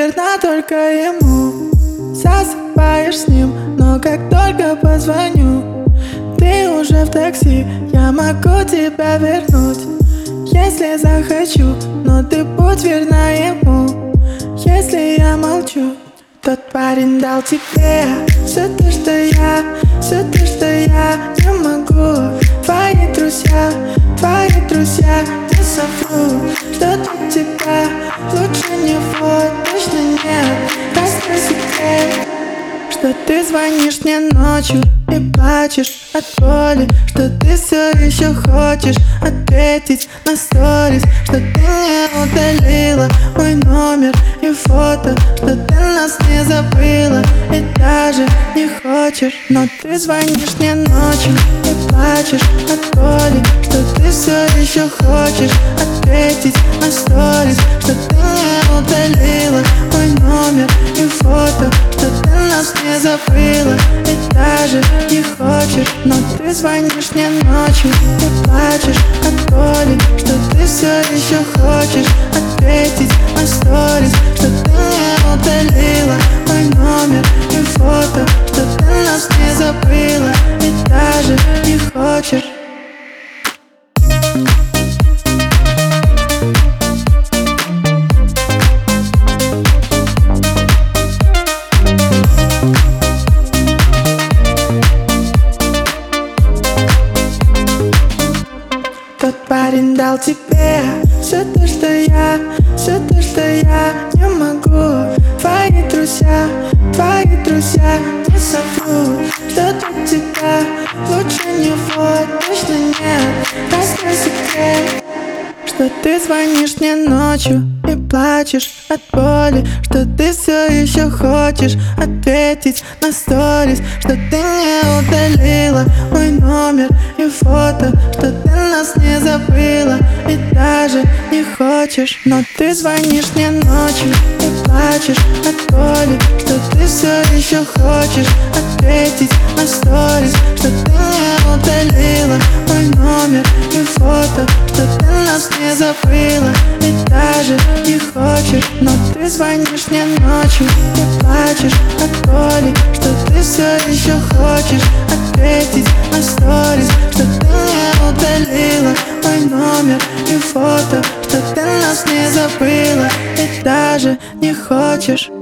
верна только ему. Засыпаешь с ним, но как только позвоню, ты уже в такси, я могу тебя вернуть, если захочу, но ты будь верна ему. Если я молчу, тот парень дал тебе все то, что я не могу. Твои друзья не соврут, что тут тебя лучше него точно нет. Простой секрет, что ты звонишь мне ночью и плачешь от боли, что ты все еще хочешь ответить на сторис, что ты не удалила мой номер и фото, что ты нас не забыла и даже не хочешь. Но ты звонишь мне ночью и плачешь от боли, что ты все еще хочешь ответить на сторис, что ты не удалила мой номер и фото, что ты нас не забыла и даже не хочешь. Но ты звонишь мне ночью и плачешь от боли, что ты все еще хочешь ответить на сторис, что ты не удалила мой номер и фото, что ты нас не забыла и даже не хочешь. Тот парень дал тебе все то, что я не могу. Твои друзья не соврут, что тут тебя лучше него точно нет. Простой секрет, что ты звонишь мне ночью и плачешь от боли, что ты все еще хочешь ответить на сторис, что ты не удалила мой номер и фото, что ты нас не забыла и даже не хочешь. Но ты звонишь мне ночью и плачешь от боли, что ты все еще хочешь ответить на сторис, что ты не удалила мой номер и фото, что ты нас не забыла и даже не хочешь. Но ты звонишь мне ночью и плачешь от боли, что ты все еще хочешь ответить на сторис, что ты не удалила мой номер и фото, что ты нас не забыла и даже не хочешь.